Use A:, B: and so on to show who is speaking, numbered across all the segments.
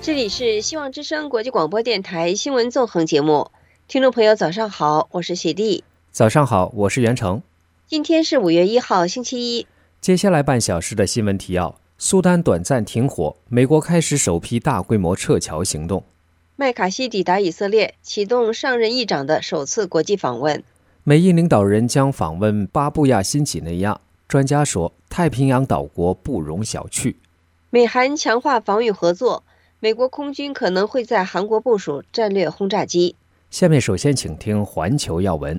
A: 这里是希望之声国际广播电台新闻纵横节目，听众朋友早上好，我是喜弟。
B: 早上好，我是袁成。
A: 今天是5月1号星期一。
B: 接下来半小时的新闻提要：苏丹短暂停火，美国开始首批大规模撤侨行动；
A: 麦卡锡抵达以色列，启动上任议长的首次国际访问；
B: 美印领导人将访问巴布亚新几内亚，专家说太平洋岛国不容小觑；
A: 美韩强化防御合作，美国空军可能会在韩国部署战略轰炸机。
B: 下面首先请听环球要闻。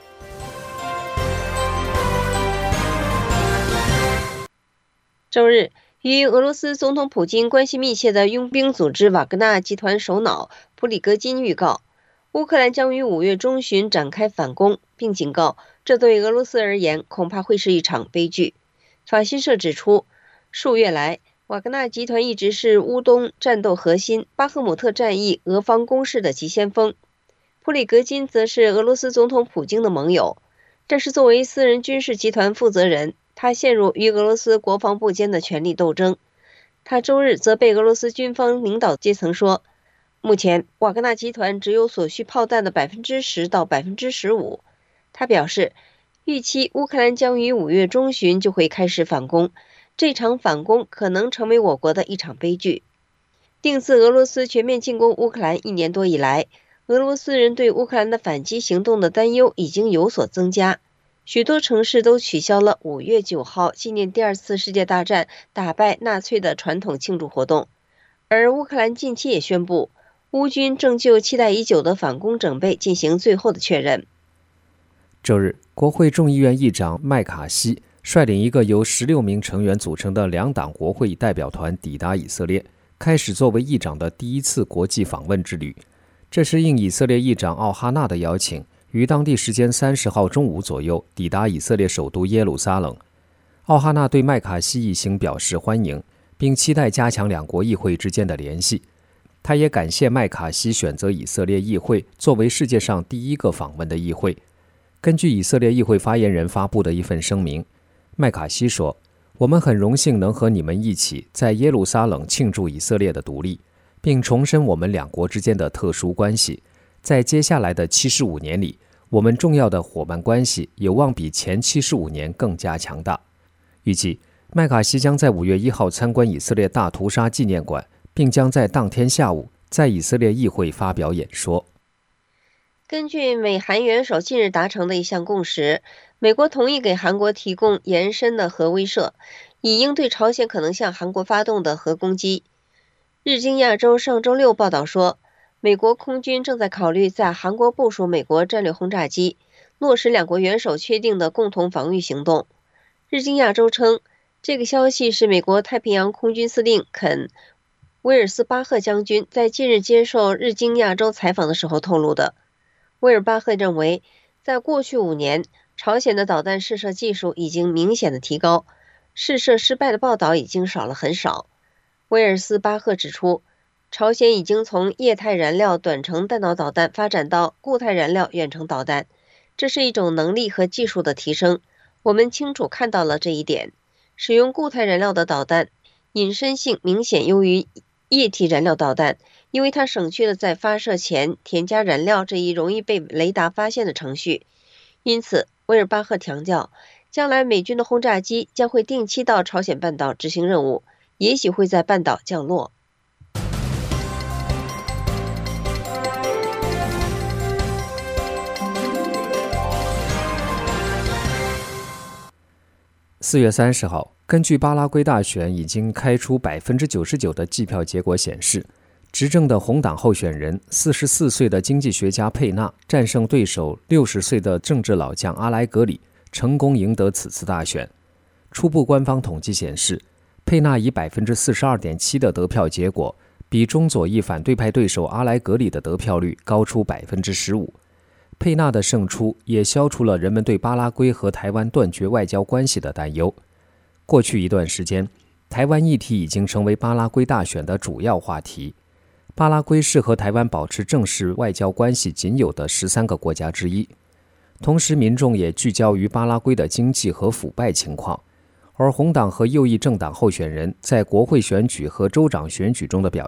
A: 周日，与俄罗斯总统普京关系密切的佣兵组织瓦格纳集团首脑普里戈金预告，乌克兰将于5月中旬展开反攻，并警告这对俄罗斯而言恐怕会是一场悲剧。法新社指出，数月来，瓦格纳集团一直是乌东战斗核心巴赫姆特战役俄方攻势的急先锋。普里戈金则是俄罗斯总统普京的盟友，但是作为私人军事集团负责人，他陷入与俄罗斯国防部间的权力斗争。他周日则被俄罗斯军方领导阶层说，目前瓦格纳集团只有所需炮弹的10%到15%。他表示，预期乌克兰将于5月中旬就会开始反攻，这场反攻可能成为我国的一场悲剧。定自俄罗斯全面进攻乌克兰1年多以来，俄罗斯人对乌克兰的反击行动的担忧已经有所增加。许多城市都取消了5月9号纪念第2次世界大战打败纳粹的传统庆祝活动，而乌克兰近期也宣布，乌军正就期待已久的反攻准备进行最后的确认。
B: 周日，国会众议院议长麦卡锡率领一个由16名成员组成的两党国会代表团抵达以色列，开始作为议长的第一次国际访问之旅。这是应以色列议长奥哈纳的邀请，于当地时间30号中午左右抵达以色列首都耶路撒冷。奥哈纳对麦卡锡一行表示欢迎，并期待加强两国议会之间的联系。他也感谢麦卡锡选择以色列议会作为世界上第一个访问的议会。根据以色列议会发言人发布的一份声明，麦卡锡说，我们很荣幸能和你们一起在耶路撒冷庆祝以色列的独立，并重申我们两国之间的特殊关系。在接下来的75年里，我们重要的伙伴关系有望比前75年更加强大。预计麦卡锡将在5月1号参观以色列大屠杀纪念馆，并将在当天下午在以色列议会发表演说。
A: 根据美韩元首近日达成的一项共识，美国同意给韩国提供延伸的核威慑，以应对朝鲜可能向韩国发动的核攻击。日经亚洲上周六报道说，美国空军正在考虑在韩国部署美国战略轰炸机，落实两国元首确定的共同防御行动。日经亚洲称，这个消息是美国太平洋空军司令肯·威尔斯巴赫将军在近日接受日经亚洲采访的时候透露的。威尔巴赫认为，在过去5年，朝鲜的导弹试射技术已经明显的提高，试射失败的报道已经少了很少。威尔斯巴赫指出，朝鲜已经从液态燃料短程弹道导弹发展到固态燃料远程导弹，这是一种能力和技术的提升，我们清楚看到了这一点。使用固态燃料的导弹隐身性明显优于液体燃料导弹，因为它省去了在发射前添加燃料这一容易被雷达发现的程序。因此，威尔巴赫强调，将来美军的轰炸机将会定期到朝鲜半岛执行任务，也许会在半岛降落。
B: 4月30号，根据巴拉圭大选已经开出99%的计票结果显示，执政的红党候选人44岁的经济学家佩纳战胜对手60岁的政治老将阿莱格里，成功赢得此次大选。初步官方统计显示，佩纳以42.7%的得票结果，比中左翼反对派对手阿莱格里的得票率高出15%。佩纳的胜出也消除了人们对巴拉圭和台湾断绝外交关系的担忧。过去一段时间，台湾议题已经成为巴拉圭大选的主要话题。巴拉圭是和台湾保持正式外交关系仅有的13个国家之一。同时，民众也聚焦于巴拉圭的经济和腐败情况，而红党和右翼政党候选人在国会选举和州长选举中的表现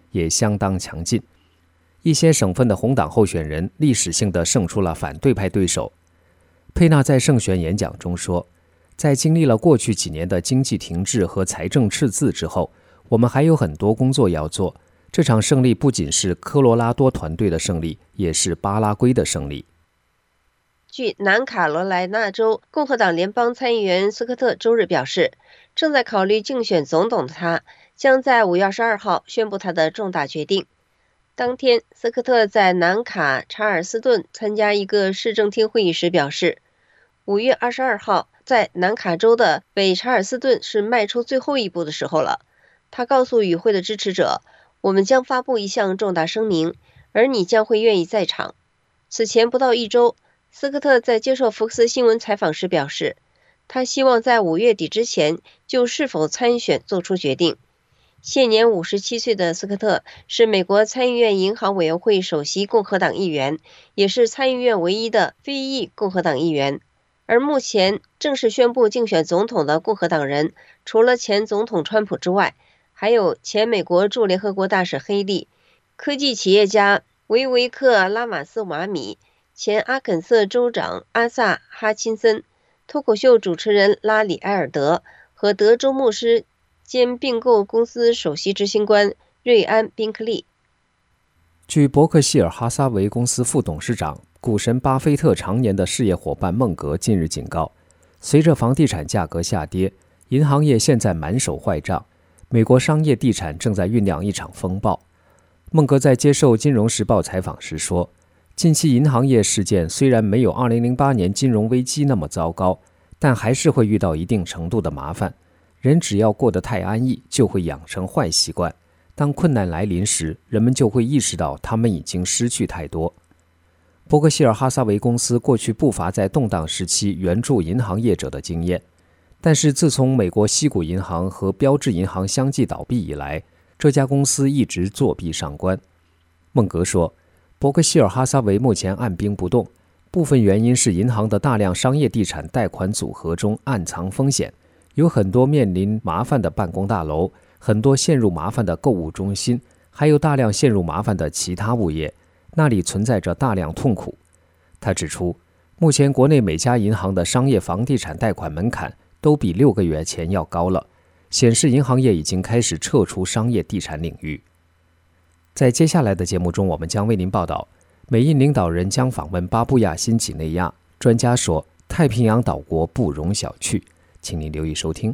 B: 也相当强劲。一些省份的红党候选人历史性地胜出了反对派对手。佩纳在胜选演讲中说，在经历了过去几年的经济停滞和财政赤字之后，我们还有很多工作要做。这场胜利不仅是科罗拉多团队的胜利，也是巴拉圭的胜利。
A: 据南卡罗来纳州共和党联邦参议员斯科特周日表示，正在考虑竞选总统的他将在5月22号宣布他的重大决定。当天，斯科特在南卡查尔斯顿参加一个市政厅会议时表示，5月22号在南卡州的北查尔斯顿是迈出最后一步的时候了。他告诉与会的支持者，我们将发布一项重大声明，而你将会愿意在场。此前不到一周，斯科特在接受福克斯新闻采访时表示，他希望在5月底之前就是否参选做出决定。现年57岁的斯科特是美国参议院银行委员会首席共和党议员，也是参议院唯一的非裔共和党议员。而目前正式宣布竞选总统的共和党人，除了前总统川普之外，还有前美国驻联合国大使黑利、科技企业家维维克拉马斯瓦米、前阿肯色州长阿萨哈钦森、脱口秀主持人拉里埃尔德和德州牧师兼并购公司首席执行官瑞安·宾克利。
B: 据伯克希尔哈撒韦公司副董事长、股神巴菲特常年的事业伙伴孟格近日警告，随着房地产价格下跌，银行业现在满手坏账，美国商业地产正在酝酿一场风暴。孟格在接受《金融时报》采访时说，近期银行业事件虽然没有2008年金融危机那么糟糕，但还是会遇到一定程度的麻烦。人只要过得太安逸，就会养成坏习惯。当困难来临时，人们就会意识到他们已经失去太多。伯克希尔哈撒韦公司过去不乏在动荡时期援助银行业者的经验，但是自从美国矽谷银行和标致银行相继倒闭以来，这家公司一直作壁上观。孟格说，伯克希尔哈撒韦目前按兵不动，部分原因是银行的大量商业地产贷款组合中暗藏风险，有很多面临麻烦的办公大楼，很多陷入麻烦的购物中心，还有大量陷入麻烦的其他物业，那里存在着大量痛苦。他指出，目前国内每家银行的商业房地产贷款门槛都比6个月前要高了，显示银行业已经开始撤出商业地产领域。在接下来的节目中，我们将为您报道，美印领导人将访问巴布亚新几内亚，专家说太平洋岛国不容小觑。请您留意收听。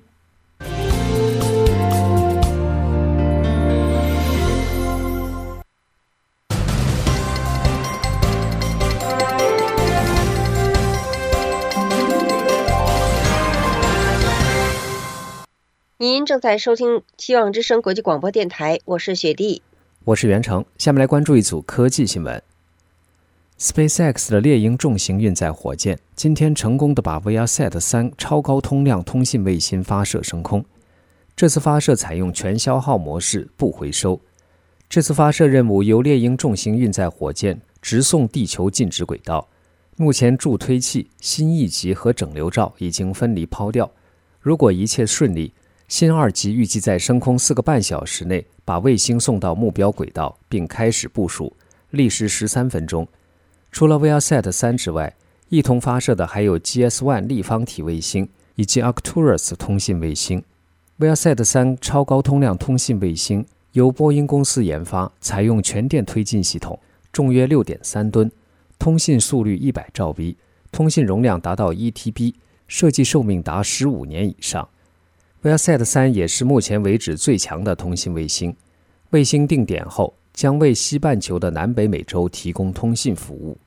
A: 您正在收听希望之声国际广播电台，我是雪莉，
B: 我是袁成。下面来关注一组科技新闻。SpaceX 的猎鹰重型运载火箭今天成功地把 ViaSat-3 超高通量通信卫星发射升空。这次发射采用全消耗模式，不回收。这次发射任务由猎鹰重型运载火箭直送地球静止轨道。目前助推器、新1级和整流罩已经分离抛掉。如果一切顺利，新2级预计在升空4个半小时内把卫星送到目标轨道，并开始部署，历时13分钟。除了 ViaSat-3 之外，一同发射的还有 GS-1 立方体卫星以及 Arcturus 通信卫星。ViaSat-3 超高通量通信卫星由波音公司研发，采用全电推进系统，重约 6.3 吨，通信速率100兆 B， 通信容量达到 1TB， 设计寿命达15年以上。ViaSat-3 也是目前为止最强的通信卫星。卫星定点后，将为西半球的南北美洲提供通信服务。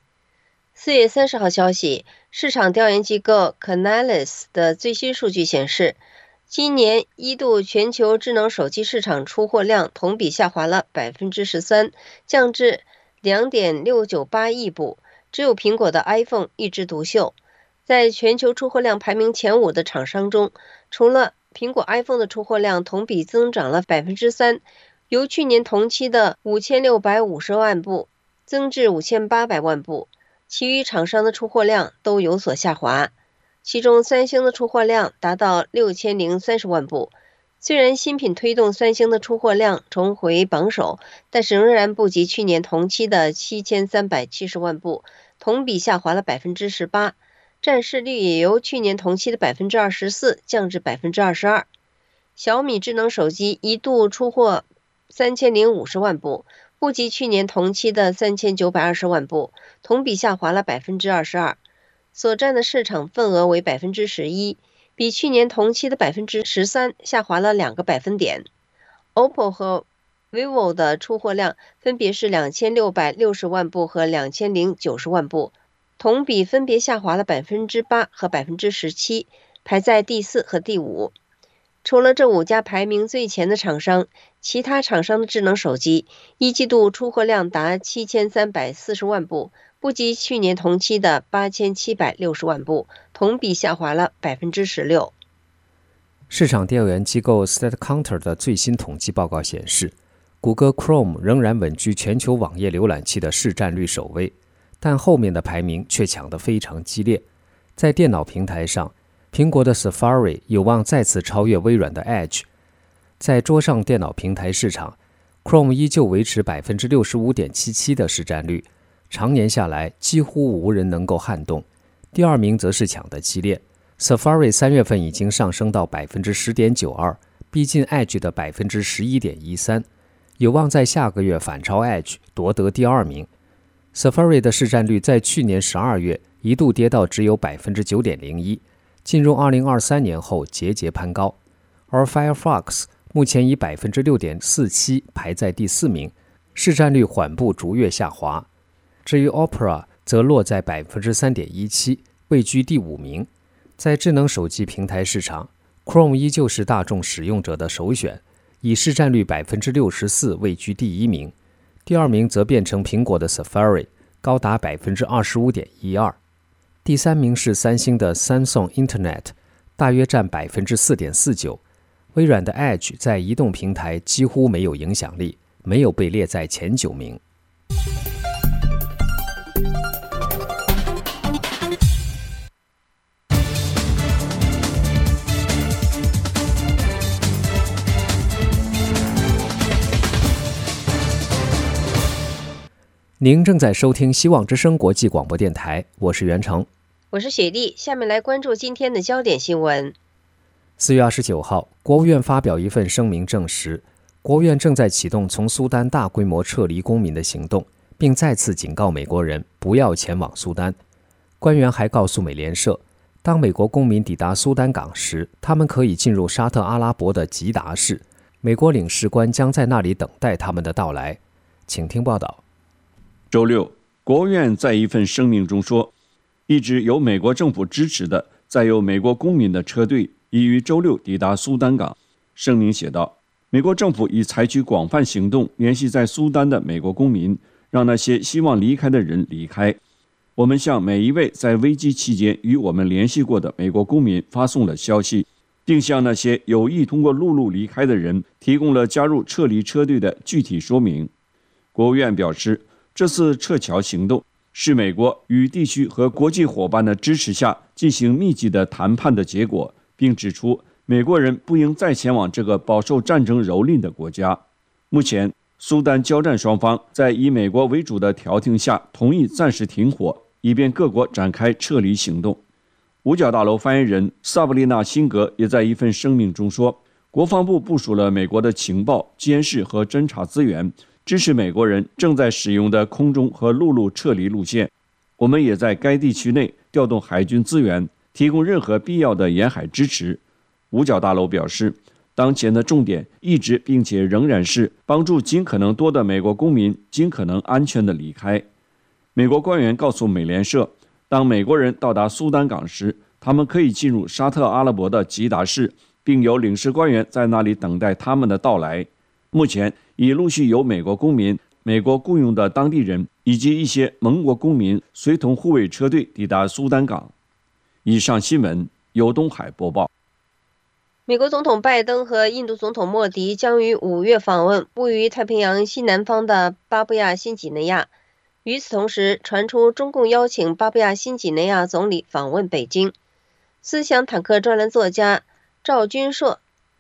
A: 4月30号消息，市场调研机构 Canalys 的最新数据显示，今年一度全球智能手机市场出货量同比下滑了 13%， 降至 2.698 亿部，只有苹果的 iPhone 一枝独秀。在全球出货量排名前5的厂商中，除了苹果 iPhone 的出货量同比增长了 3%， 由去年同期的5650万部增至5800万部，其余厂商的出货量都有所下滑。其中三星的出货量达到6030万部， 虽然新品推动三星的出货量重回榜首，但是仍然不及去年同期的7370万部，同比下滑了18%，占市率也由去年同期的24%降至22%。小米智能手机一度出货3050万部，不及去年同期的3920万部，同比下滑了22%，所占的市场份额为11%，比去年同期的13%下滑了2个百分点。OPPO 和 vivo 的出货量分别是2660万部和2090万部，同比分别下滑了8%和17%，排在第4和第5。除了这5家排名最前的厂商，其他厂商的智能手机一季度出货量达7340万部，不及去年同期的8760万部，同比下滑了16%。
B: 市场调研机构 StatCounter 的最新统计报告显示，谷歌 Chrome 仍然稳居全球网页浏览器的市占率首位，但后面的排名却抢得非常激烈。在电脑平台上，苹果的 Safari 有望再次超越微软的 Edge。在桌上电脑平台市场， Chrome 依旧维持 65.77% 的市占率，常年下来几乎无人能够撼动。第二名则是抢得激烈， Safari 3月份已经上升到 10.92%， 逼近 Edge 的 11.13%， 有望在下个月反超 Edge 夺得第二名。 Safari 的市占率在去年12月一度跌到只有 9.01%，进入2023年后节节攀高，而 Firefox 目前以 6.47% 排在第4名，市占率缓步逐月下滑。至于 Opera 则落在 3.17%， 位居第5名。在智能手机平台市场， Chrome 依旧是大众使用者的首选，以市占率 64% 位居第1名，第二名则变成苹果的 Safari， 高达 25.12%。第3名是三星的 Samsung Internet， 大约占 4.49%。 微软的 Edge 在移动平台几乎没有影响力，没有被列在前9名。您正在收听希望之声国际广播电台，我是袁成，
A: 我是雪莉。下面来关注今天的焦点新闻。
B: 4月29号，国务院发表一份声明证实，国务院正在启动从苏丹大规模撤离公民的行动，并再次警告美国人不要前往苏丹。官员还告诉美联社，当美国公民抵达苏丹港时，他们可以进入沙特阿拉伯的吉达市，美国领事官将在那里等待他们的到来。请听报道。
C: 周六，国务院在一份声明中说，一直由美国政府支持的载有美国公民的车队已于周六抵达苏丹港。声明写道，美国政府已采取广泛行动联系在苏丹的美国公民，让那些希望离开的人离开。我们向每一位在危机期间与我们联系过的美国公民发送了消息，并向那些有意通过陆路离开的人提供了加入撤离车队的具体说明。国务院表示，这次撤侨行动是美国与地区和国际伙伴的支持下进行密集的谈判的结果，并指出美国人不应再前往这个饱受战争蹂躏的国家。目前，苏丹交战双方在以美国为主的调停下同意暂时停火，以便各国展开撤离行动。五角大楼发言人萨布丽娜·辛格也在一份声明中说，国防部部署了美国的情报、监视和侦察资源，支持美国人正在使用的空中和陆路撤离路线。我们也在该地区内调动海军资源，提供任何必要的沿海支持。五角大楼表示，当前的重点一直并且仍然是帮助尽可能多的美国公民尽可能安全地离开。美国官员告诉美联社，当美国人到达苏丹港时，他们可以进入沙特阿拉伯的吉达市，并有领事官员在那里等待他们的到来。目前已陆续有美国公民、美国雇佣的当地人以及一些盟国公民随同护卫车队抵达苏丹港。以上新闻由东海播报。
A: 美国总统拜登和印度总统莫迪将于5月访问位于太平洋西南方的巴布亚新几内亚。与此同时，传出中共邀请巴布亚新几内亚总理访问北京。思想坦克专栏作家赵君硕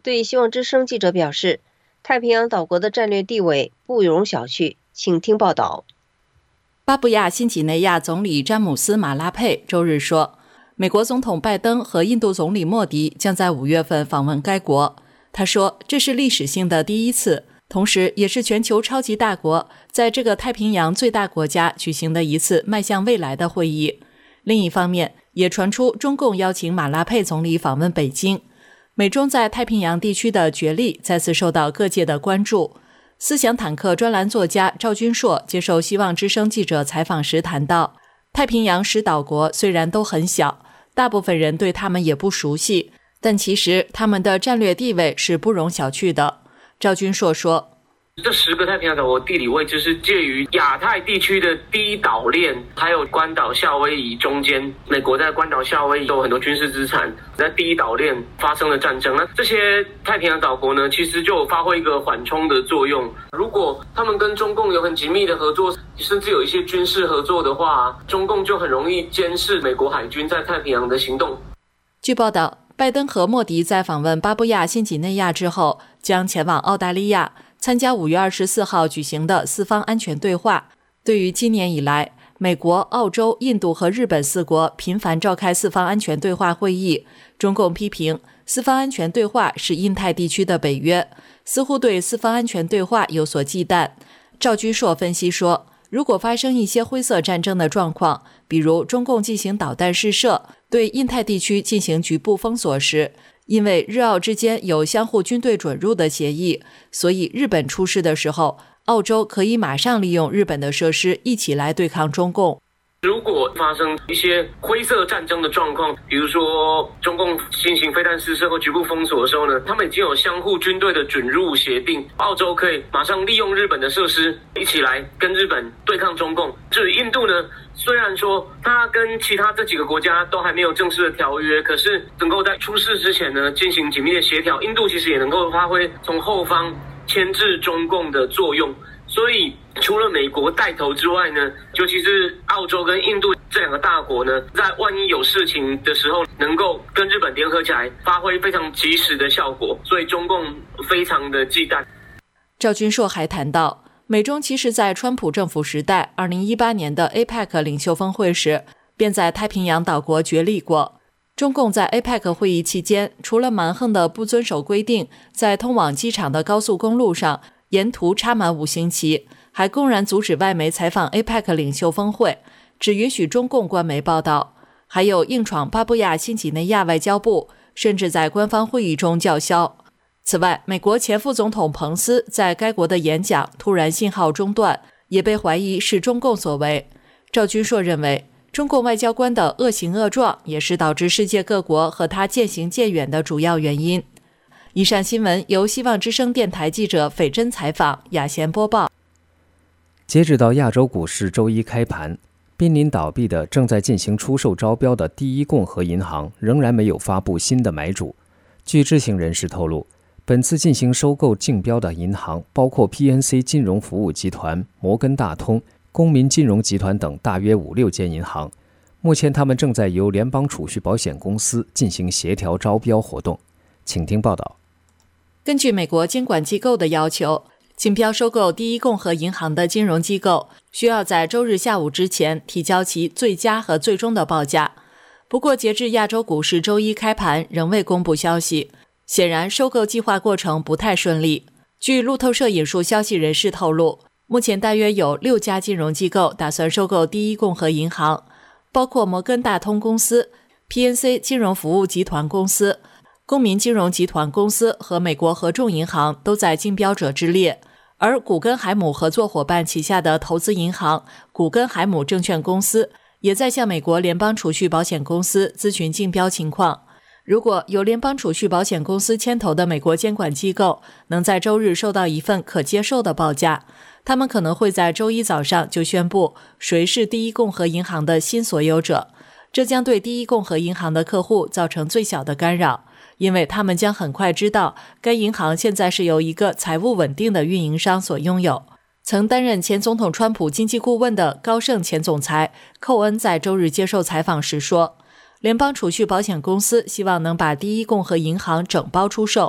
A: 对希望之声记者表示，太平洋岛国的战略地位不容小觑。请听报道。
D: 巴布亚新几内亚总理詹姆斯·马拉佩周日说，美国总统拜登和印度总理莫迪将在5月份访问该国。他说，这是历史性的第一次，同时也是全球超级大国在这个太平洋最大国家举行的一次迈向未来的会议。另一方面，也传出中共邀请马拉佩总理访问北京。美中在太平洋地区的角力再次受到各界的关注。思想坦克专栏作家赵君硕接受希望之声记者采访时谈到，太平洋10岛国虽然都很小，大部分人对他们也不熟悉，但其实他们的战略地位是不容小觑的。赵君硕说，
E: 这10个太平洋岛国地理位置是介于亚太地区的第一岛链，还有关岛夏威夷中间。美国在关岛夏威夷有很多军事资产，在第一岛链发生了战争。那这些太平洋岛国呢，其实就有发挥一个缓冲的作用。如果他们跟中共有很紧密的合作，甚至有一些军事合作的话，中共就很容易监视美国海军在太平洋的行动。
D: 据报道，拜登和莫迪在访问巴布亚新几内亚之后，将前往澳大利亚参加5月24号举行的四方安全对话。对于今年以来，美国、澳洲、印度和日本4国频繁召开四方安全对话会议，中共批评四方安全对话是印太地区的北约，似乎对四方安全对话有所忌惮。赵君硕分析说，如果发生一些灰色战争的状况，比如中共进行导弹试射，对印太地区进行局部封锁时，因为日澳之间有相互军队准入的协议，所以日本出事的时候，澳洲可以马上利用日本的设施一起来对抗中共。
E: 如果发生一些灰色战争的状况，比如说中共进行飞弹试射或局部封锁的时候呢，他们已经有相互军队的准入协定，澳洲可以马上利用日本的设施一起来跟日本对抗中共。至于印度呢，虽然说它跟其他这几个国家都还没有正式的条约，可是能够在出事之前呢进行紧密的协调，印度其实也能够发挥从后方牵制中共的作用。所以除了美国带头之外呢，尤其是澳洲跟印度这2个大国呢，在万一有事情的时候，能够跟日本联合起来，发挥非常及时的效果，所以中共非常的忌惮。
D: 赵君硕还谈到，美中其实在川普政府时代2018年的 APEC 领袖峰会时，便在太平洋岛国角力过。中共在 APEC 会议期间，除了蛮横的不遵守规定，在通往机场的高速公路上沿途插满5星旗，还公然阻止外媒采访 APEC 领袖峰会，只允许中共官媒报道，还有硬闯巴布亚新几内亚外交部，甚至在官方会议中叫嚣。此外，美国前副总统彭斯在该国的演讲突然信号中断，也被怀疑是中共所为。赵君硕认为，中共外交官的恶行恶状也是导致世界各国和他渐行渐远的主要原因。以上新闻由希望之声电台记者斐珍采访，雅贤播报。
B: 截止到亚洲股市周一开盘，濒临倒闭的正在进行出售招标的第一共和银行仍然没有发布新的买主。据知情人士透露，本次进行收购竞标的银行包括 PNC 金融服务集团、摩根大通、公民金融集团等大约5-6间银行。目前他们正在由联邦储蓄保险公司进行协调招标活动。请听报道。
D: 根据美国监管机构的要求，竞标收购第一共和银行的金融机构需要在周日下午之前提交其最佳和最终的报价。不过，截至亚洲股市周一开盘，仍未公布消息。显然，收购计划过程不太顺利。据路透社引述消息人士透露，目前大约有6家金融机构打算收购第一共和银行，包括摩根大通公司、PNC 金融服务集团公司、公民金融集团公司和美国合众银行都在竞标者之列，而古根海姆合作伙伴旗下的投资银行古根海姆证券公司也在向美国联邦储蓄保险公司咨询竞标情况。如果由联邦储蓄保险公司牵头的美国监管机构能在周日收到一份可接受的报价，他们可能会在周一早上就宣布谁是第一共和银行的新所有者。这将对第一共和银行的客户造成最小的干扰，因为他们将很快知道该银行现在是由一个财务稳定的运营商所拥有。曾担任前总统川普经济顾问的高盛前总裁寇恩在周日接受采访时说，联邦储蓄保险公司希望能把第一共和银行整包出售，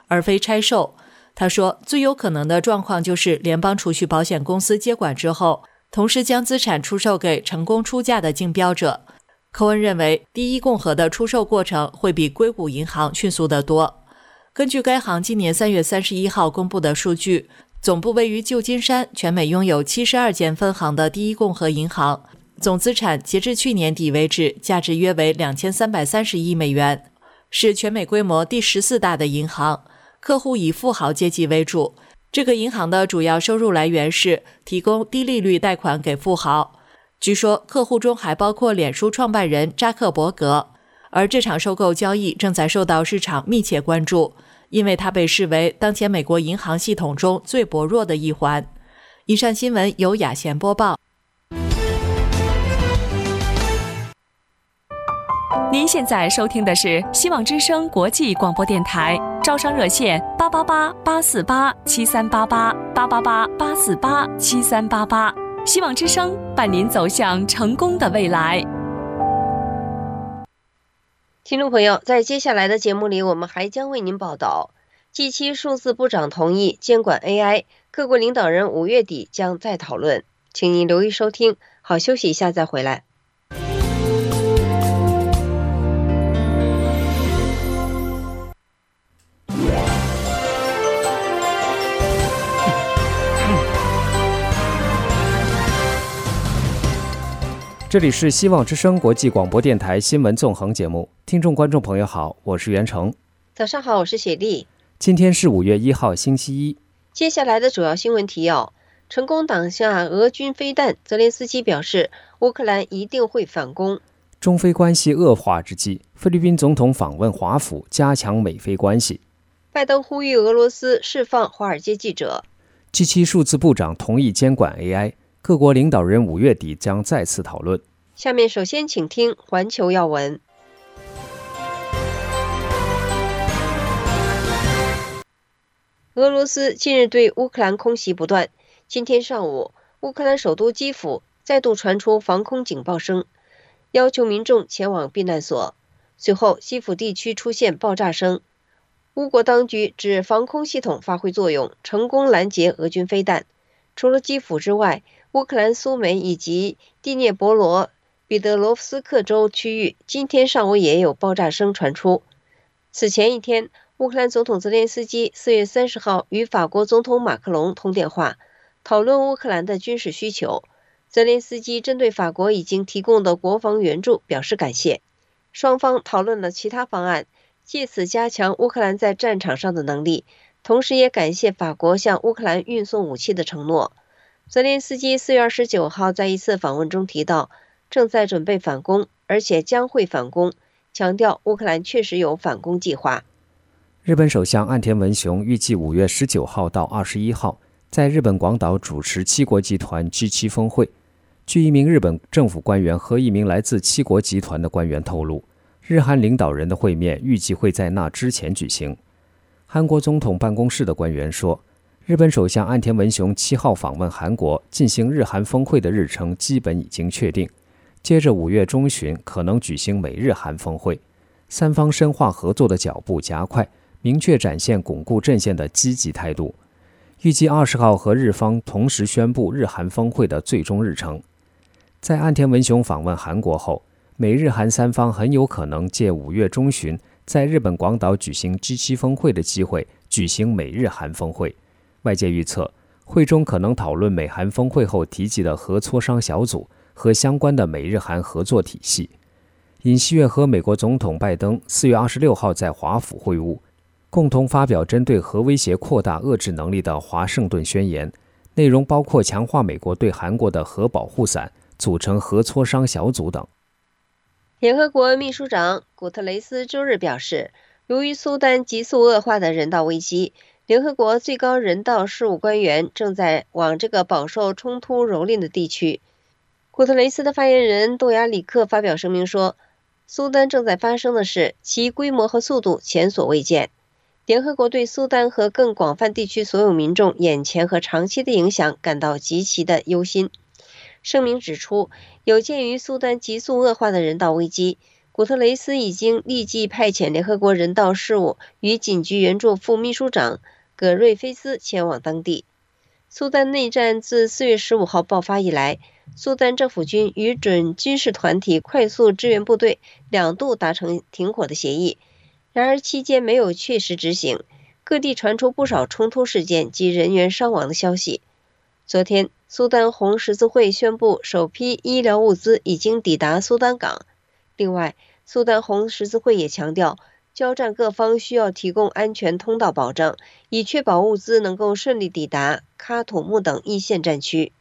D: 而非拆售。他说，最有可能的状况就是联邦储蓄保险公司接管之后，同时将资产出售给成功出价的竞标者。科恩认为，第一共和的出售过程会比硅谷银行迅速得多。根据该行今年3月31号公布的数据，总部位于旧金山、全美拥有72间分行的第一共和银行，总资产截至去年底为止，价值约为2330亿美元，是全美规模第14大的银行，客户以富豪阶级为主。这个银行的主要收入来源是提供低利率贷款给富豪。据说客户中还包括脸书创办人扎克伯格，而这场收购交易正在受到市场密切关注，因为它被视为当前美国银行系统中最薄弱的一环。以上新闻由雅贤播报。
F: 您现在收听的是希望之声国际广播电台，招商热线888-848-7388，888-848-7388。希望之声伴您走向成功的未来。
A: 听众朋友，在接下来的节目里，我们还将为您报道 G7 数字部长同意监管 AI， 各国领导人5月底将再讨论。请您留意收听，好，休息一下再回来。
B: 这里是希望之声国际广播电台新闻纵横节目，听众观众朋友好，我是袁成。
A: 早上好，我是雪莉。
B: 今天是5月1号星期一。
A: 接下来的主要新闻提要：成功挡下俄军飞弹，泽连斯基表示乌克兰一定会反攻。
B: 中非关系恶化之际，菲律宾总统访问华府，加强美菲关系。
A: 拜登呼吁俄罗斯释放华尔街记者。
B: G7 数字部长同意监管 AI，各国领导人5月底将再次讨论。
A: 下面首先请听环球要闻。俄罗斯近日对乌克兰空袭不断，今天上午，乌克兰首都基辅再度传出防空警报声，要求民众前往避难所。随后，基辅地区出现爆炸声。乌国当局指防空系统发挥作用，成功拦截俄军飞弹。除了基辅之外，乌克兰苏梅以及第聂伯罗彼得罗夫斯克州区域今天上午也有爆炸声传出。此前一天，乌克兰总统泽连斯基4月30号与法国总统马克龙通电话，讨论乌克兰的军事需求。泽连斯基针对法国已经提供的国防援助表示感谢，双方讨论了其他方案，借此加强乌克兰在战场上的能力，同时也感谢法国向乌克兰运送武器的承诺。泽连斯基4月29号在一次访问中提到，正在准备反攻，而且将会反攻，强调乌克兰确实有反攻计划。
B: 日本首相岸田文雄预计5月19号到21号在日本广岛主持七国集团 G7 峰会。据一名日本政府官员和一名来自七国集团的官员透露，日韩领导人的会面预计会在那之前举行。韩国总统办公室的官员说，日本首相岸田文雄7号访问韩国进行日韩峰会的日程基本已经确定，接着5月中旬可能举行美日韩峰会，三方深化合作的脚步加快，明确展现巩固阵线的积极态度。预计20号和日方同时宣布日韩峰会的最终日程。在岸田文雄访问韩国后，美日韩三方很有可能借5月中旬在日本广岛举行 G7 峰会的机会举行美日韩峰会。外界预测，会中可能讨论美韩峰会后提及的核磋商小组和相关的美日韩合作体系。尹锡悦和美国总统拜登4月26号在华府会晤，共同发表针对核威胁扩大遏制能力的华盛顿宣言，内容包括强化美国对韩国的核保护伞，组成核磋商小组等。
A: 联合国秘书长古特雷斯周日表示，由于苏丹急速恶化的人道危机，联合国最高人道事务官员正在往这个饱受冲突蹂躏的地区。古特雷斯的发言人杜亚里克发表声明说，苏丹正在发生的事，其规模和速度前所未见。联合国对苏丹和更广泛地区所有民众眼前和长期的影响感到极其的忧心。声明指出，有鉴于苏丹急速恶化的人道危机， 古特雷斯已经立即派遣联合国人道事务与紧急援助副秘书长葛瑞菲斯前往当地。苏丹内战自4月15号爆发以来，苏丹政府军与准军事团体快速支援部队2度达成停火的协议，然而期间没有确实执行，各地传出不少冲突事件及人员伤亡的消息。昨天，苏丹红十字会宣布首批医疗物资已经抵达苏丹港。另外，苏丹红十字会也强调，交战各方需要提供安全通道保障，以确保物资能够顺利抵达喀土穆等一线战区。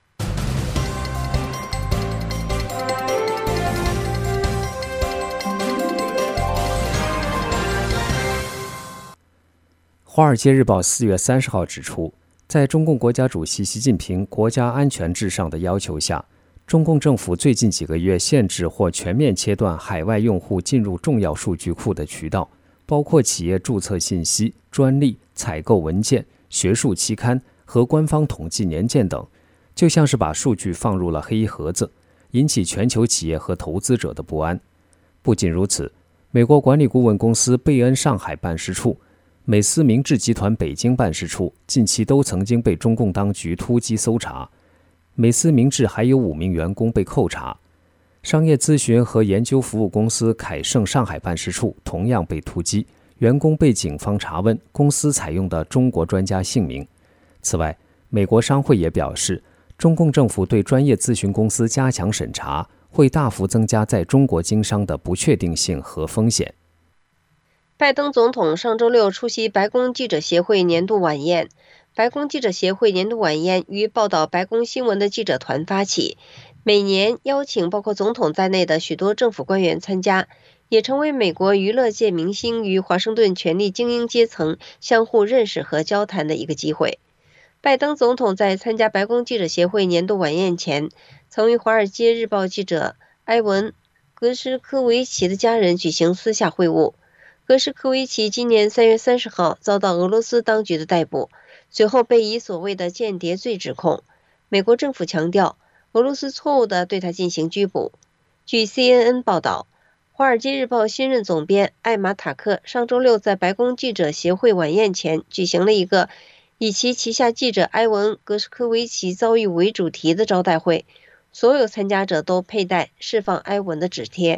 B: 《华尔街日报》4月30号指出，在中共国家主席习近平国家安全至上的要求下，中共政府最近几个月限制或全面切断海外用户进入重要数据库的渠道，包括企业注册信息、专利、采购文件、学术期刊和官方统计年鉴等，就像是把数据放入了黑盒子，引起全球企业和投资者的不安。不仅如此，美国管理顾问公司贝恩上海办事处、美思明治集团北京办事处近期都曾经被中共当局突击搜查，美思明治还有5名员工被扣查。商业咨询和研究服务公司凯盛上海办事处同样被突击，员工被警方查问公司采用的中国专家姓名。此外，美国商会也表示，中共政府对专业咨询公司加强审查，会大幅增加在中国经商的不确定性和风险。
A: 拜登总统上周六出席白宫记者协会年度晚宴。白宫记者协会年度晚宴于报道白宫新闻的记者团发起，每年邀请包括总统在内的许多政府官员参加，也成为美国娱乐界明星与华盛顿权力精英阶层相互认识和交谈的一个机会。拜登总统在参加白宫记者协会年度晚宴前，曾与《华尔街日报》记者埃文·格什科维奇的家人举行私下会晤。格什科维奇今年3月30号遭到俄罗斯当局的逮捕，随后被以所谓的间谍罪指控。美国政府强调，俄罗斯错误地对他进行拘捕。据 CNN 报道，《华尔街日报》新任总编艾玛塔克上周六在白宫记者协会晚宴前举行了一个以其旗下记者埃文·格什科维奇遭遇为主题的招待会，所有参加者都佩戴释放埃文的纸贴。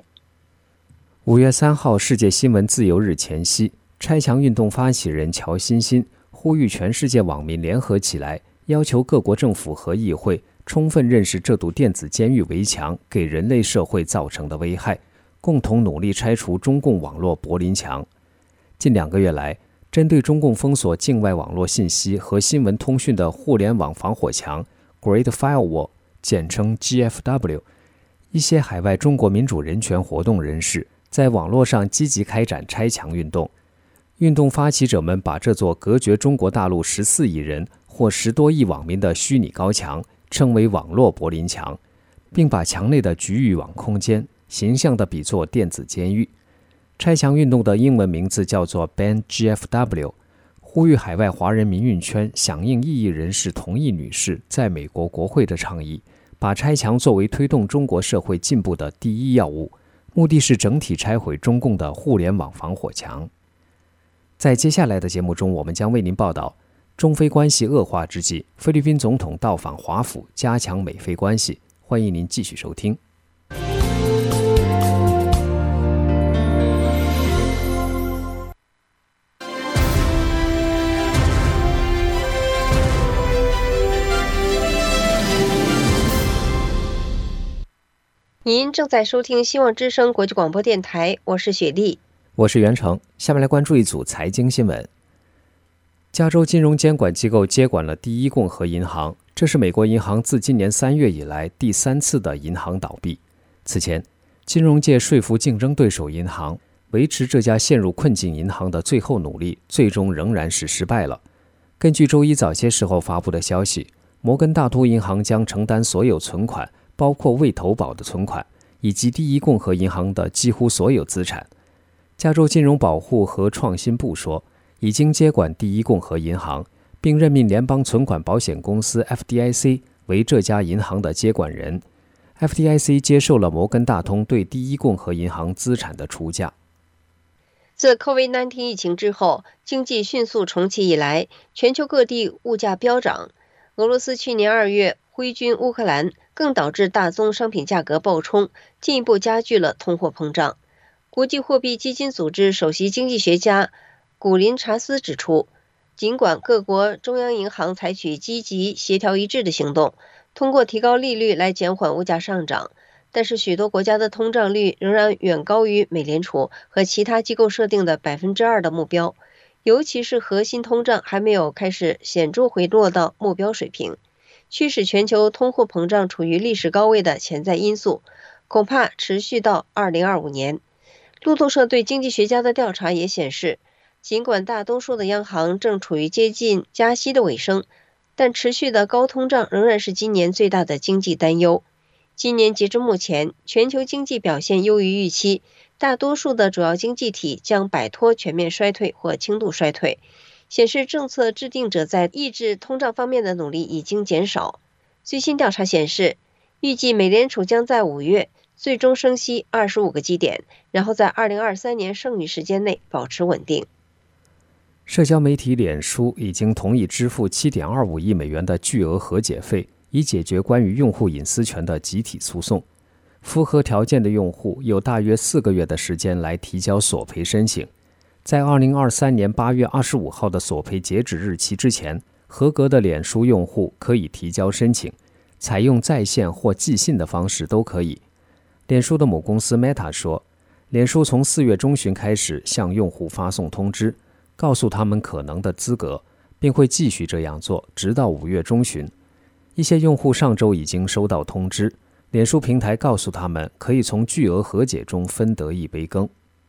B: 5月3号世界新闻自由日前夕，拆墙运动发起人乔欣欣呼吁全世界网民联合起来，要求各国政府和议会充分认识这堵电子监狱围墙给人类社会造成的危害，共同努力拆除中共网络柏林墙。近2个月来，针对中共封锁境外网络信息和新闻通讯的互联网防火墙 Great Firewall 简称 GFW， 一些海外中国民主人权活动人士在网络上积极开展拆墙运动。运动发起者们把这座隔绝中国大陆14亿人或10多亿网民的虚拟高墙称为网络柏林墙，并把墙内的局域网空间形象地比作电子监狱。拆墙运动的英文名字叫做 Ban GFW， 呼吁海外华人民运圈响应异议人士同意女士在美国国会的倡议，把拆墙作为推动中国社会进步的第一要务，目的是整体拆毁中共的互联网防火墙。在接下来的节目中，我们将为您报道中非关系恶化之际，菲律宾总统到访华府，加强美菲关系。欢迎您继续收听。
A: 您正在收听希望之声国际广播电台，我是雪莉，
B: 我是袁成。下面来关注一组财经新闻。加州金融监管机构接管了第一共和银行，这是美国银行自今年3月以来第3次的银行倒闭。此前，金融界说服竞争对手银行维持这家陷入困境银行的最后努力，最终仍然是失败了。根据周一早些时候发布的消息，摩根大通银行将承担所有存款，包括未投保的存款，以及第一共和银行的几乎所有资产。加州金融保护和创新部说，已经接管第一共和银行，并任命联邦存款保险公司 FDIC 为这家银行的接管人。 FDIC 接受了摩根大通对第一共和银行资产的出价。
A: 自 COVID-19 疫情之后，经济迅速重启以来，全球各地物价飙涨。俄罗斯去年2月挥军乌克兰，更导致大宗商品价格暴冲，进一步加剧了通货膨胀。国际货币基金组织首席经济学家古林查斯指出，尽管各国中央银行采取积极、协调一致的行动，通过提高利率来减缓物价上涨，但是许多国家的通胀率仍然远高于美联储和其他机构设定的 2% 的目标，尤其是核心通胀还没有开始显著回落到目标水平，驱使全球通货膨胀处于历史高位的潜在因素，恐怕持续到2025年。路透社对经济学家的调查也显示，尽管大多数的央行正处于接近加息的尾声，但持续的高通胀仍然是今年最大的经济担忧。今年截至目前，全球经济表现优于预期，大多数的主要经济体将摆脱全面衰退或轻度衰退，显示政策制定者在抑制通胀方面的努力已经减少。最新调查显示，预计美联储将在5月最终升息25个基点，然后在2023年剩余时间内保持稳定。
B: 社交媒体脸书已经同意支付7.25亿美元的巨额和解费，以解决关于用户隐私权的集体诉讼。符合条件的用户有大约4个月的时间来提交索赔申请。在2023年8月25号的索赔截止日期之前，合格的脸书用户可以提交申请，采用在线或寄信的方式都可以。脸书的母公司 Meta 说，脸书从4月中旬开始向用户发送通知，告诉他们可能的资格，并会继续这样做，直到5月中旬。一些用户上周已经收到通知，脸书平台告诉他们可以从巨额和解中分得一杯羹。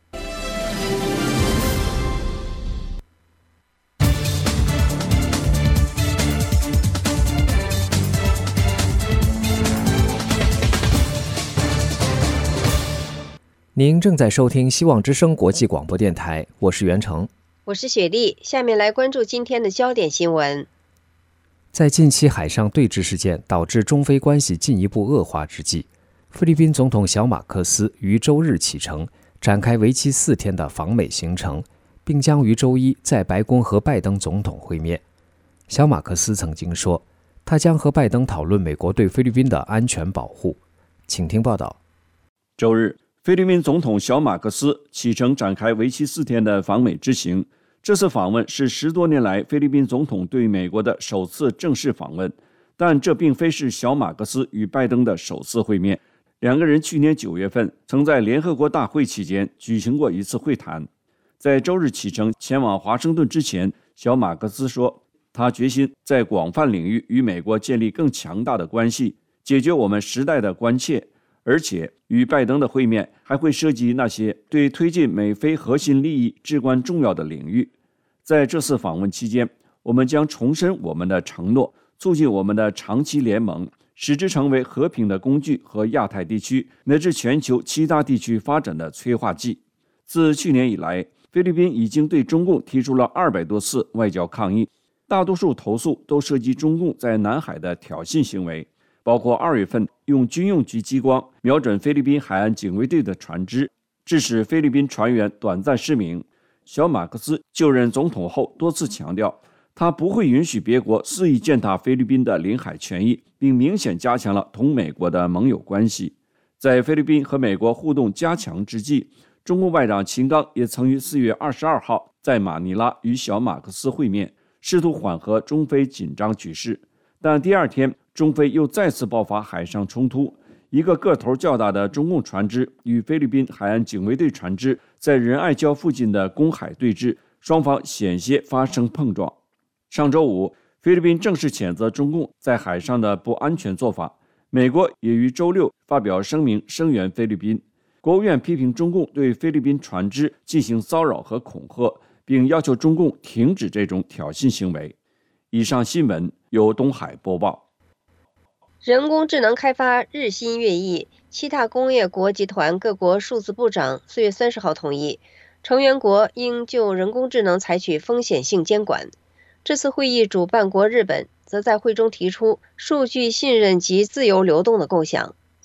B: 您正在收听希望之声国际广播电台，我是袁成，
A: 我是雪莉。下面来关注今天的焦点新闻。
B: 在近期海上对峙事件导致中非关系进一步恶化之际，菲律宾总统小马克思于周日启程，展开为期4天的访美行程，并将于周一在白宫和拜登总统会面。小马克思曾经说，他将和拜登讨论美国对菲律宾的安全保护。请听报道。
C: 周日，菲律宾总统小马克思启程展开为期4天的访美之行。这次访问是10多年来菲律宾总统对美国的首次正式访问，但这并非是小马克思与拜登的首次会面。两个人去年9月份曾在联合国大会期间举行过一次会谈。在周日启程前往华盛顿之前，小马克思说，他决心在广泛领域与美国建立更强大的关系，解决我们时代的关切，而且与拜登的会面还会涉及那些对推进美菲核心利益至关重要的领域。在这次访问期间，我们将重申我们的承诺，促进我们的长期联盟，使之成为和平的工具和亚太地区乃至全球其他地区发展的催化剂。自去年以来，菲律宾已经对中共提出了200多次外交抗议，大多数投诉都涉及中共在南海的挑衅行为，包括2月份用军用局激光瞄准菲律宾海岸警卫队的船只，致使菲律宾船员短暂失明。小马克思就任总统后多次强调，他不会允许别国肆意践踏菲律宾的领海权益，并明显加强了同美国的盟友关系。在菲律宾和美国互动加强之际，中共外长秦刚也曾于4月22号在马尼拉与小马克思会面，试图缓和中非紧张局势。但第2天，中非又再次爆发海上冲突，一个个头较大的中共船只与菲律宾海岸警卫队船只在仁爱礁附近的公海对峙，双方险些发生碰撞。上周五，菲律宾正式谴责中共在海上的不安全做法，美国也于周六发表声明声援菲律宾。国务院批评中共对菲律宾船只进行骚扰和恐吓，并要求中共停止这种挑衅行为。以上新闻由东海播报。
A: 人工智能开发日新月异，7大工业国集团各国数字部长4月30号同意，成员国应就人工智能采取风险性监管。这次会议主办国日本则在会中提出数据信任及自由流动的构想。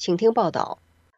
A: 请听报道。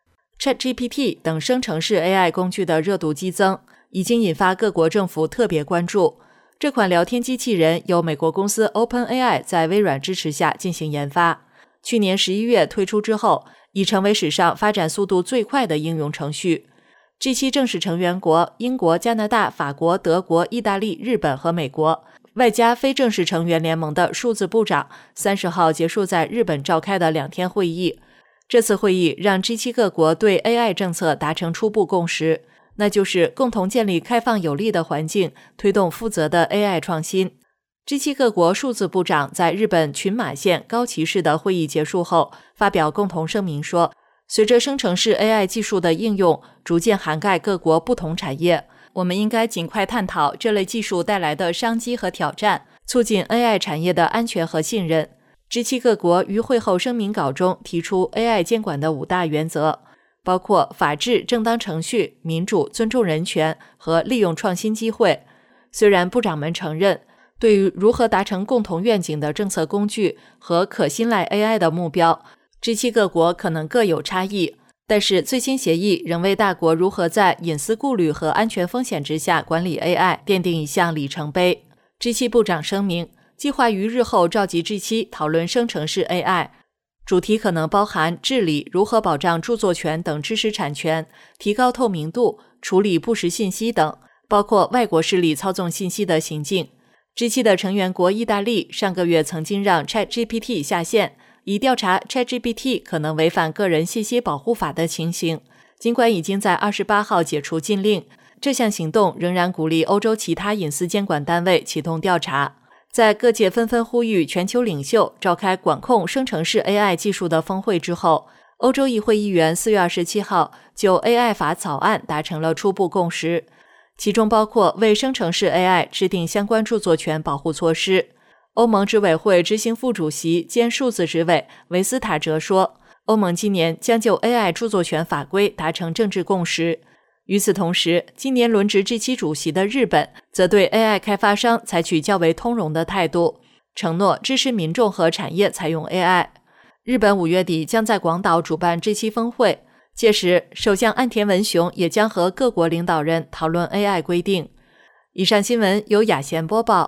D: ChatGPT 等生成式 AI 工具的热度激增，已经引发各国政府特别关注。这款聊天机器人由美国公司 OpenAI 在微软支持下进行研发。去年11月推出之后，已成为史上发展速度最快的应用程序。G7正式成员国英国、加拿大、法国、德国、意大利、日本和美国，外加非正式成员联盟的数字部长30号结束在日本召开的2天会议。这次会议让 G7 各国对 AI 政策达成初步共识，那就是共同建立开放有利的环境，推动负责的 AI 创新。G7 各国数字部长在日本群马县高崎市的会议结束后发表共同声明说，随着生成式 AI 技术的应用逐渐涵盖各国不同产业，我们应该尽快探讨这类技术带来的商机和挑战，促进 AI 产业的安全和信任。G7 各国于会后声明稿中提出 AI 监管的5大原则，包括法治、正当程序、民主、尊重人权和利用创新机会。虽然部长们承认，对于如何达成共同愿景的政策工具和可信赖 AI 的目标， G7 各国可能各有差异，但是最新协议仍为大国如何在隐私顾虑和安全风险之下管理 AI 奠定一项里程碑。 G7 部长声明，计划于日后召集 G7 讨论生成式 AI， 主题可能包含治理、如何保障著作权等知识产权、提高透明度、处理不实信息等，包括外国势力操纵信息的行径。G7 的成员国意大利上个月曾经让 ChatGPT 下线，以调查 ChatGPT 可能违反个人信息保护法的情形。尽管已经在28号解除禁令，这项行动仍然鼓励欧洲其他隐私监管单位启动调查。在各界纷纷呼吁全球领袖召开管控生成式 AI 技术的峰会之后，欧洲议会议员4月27号就 AI 法草案达成了初步共识，其中包括为生成式 AI 制定相关著作权保护措施。欧盟执委会执行副主席兼数字执委维斯塔哲说，欧盟今年将就 AI 著作权法规达成政治共识。与此同时，今年轮值 G7 主席的日本则对 AI 开发商采取较为通融的态度，承诺支持民众和产业采用 AI。 日本5月底将在广岛主办 G7 峰会，届时首相岸田文雄也将和各国领导人讨论 AI 规定。以上新闻由雅贤播报。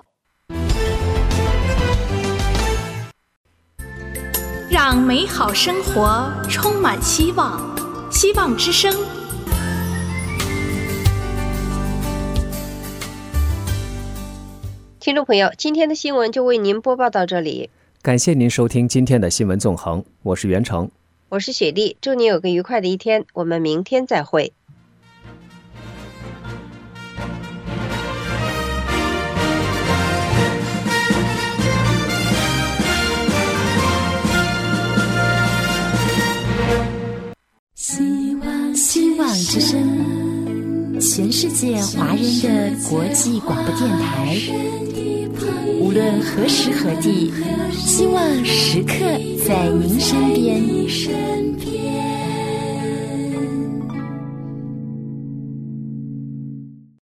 G: 让美好生活充满希望，希望之声。
A: 听众朋友，今天的新闻就为您播报到这里，
B: 感谢您收听今天的新闻纵横，我是袁成，
A: 我是雪莉，祝您有个愉快的一天，我们明天再会。
H: 希望之声，全世界华人的国际广播电台，无论何时何地，希望时刻在您身边。